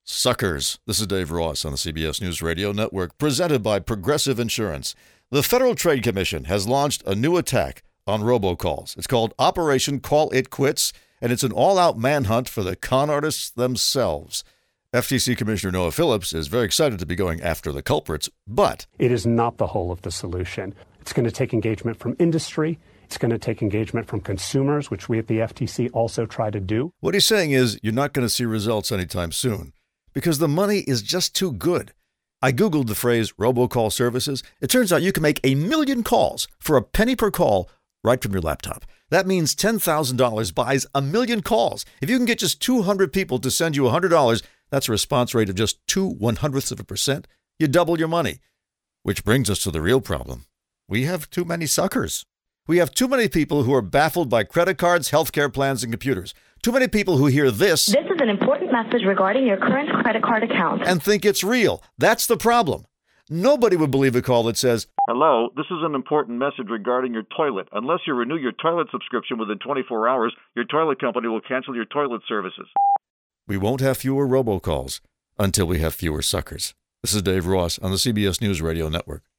Suckers. This is Dave Ross on the CBS News Radio Network, presented by Progressive Insurance. The Federal Trade Commission has launched a new attack on robocalls. It's called Operation Call It Quits, and it's an all-out manhunt for the con artists themselves. FTC Commissioner Noah Phillips is very excited to be going after the culprits, but it is not the whole of the solution. It's going to take engagement from industry. It's going to take engagement from consumers, which we at the FTC also try to do. What he's saying is you're not going to see results anytime soon because the money is just too good. I Googled the phrase robocall services. It turns out you can make 1 million calls for a penny per call right from your laptop. That means $10,000 buys 1 million calls. If you can get just 200 people to send you $100, that's a response rate of just 0.02%. You double your money. Which brings us to the real problem. We have too many suckers. We have too many people who are baffled by credit cards, healthcare plans, and computers. Too many people who hear this. This is an important message regarding your current credit card account. And think it's real. That's the problem. Nobody would believe a call that says, "Hello, this is an important message regarding your toilet. Unless you renew your toilet subscription within 24 hours, your toilet company will cancel your toilet services." We won't have fewer robocalls until we have fewer suckers. This is Dave Ross on the CBS News Radio Network.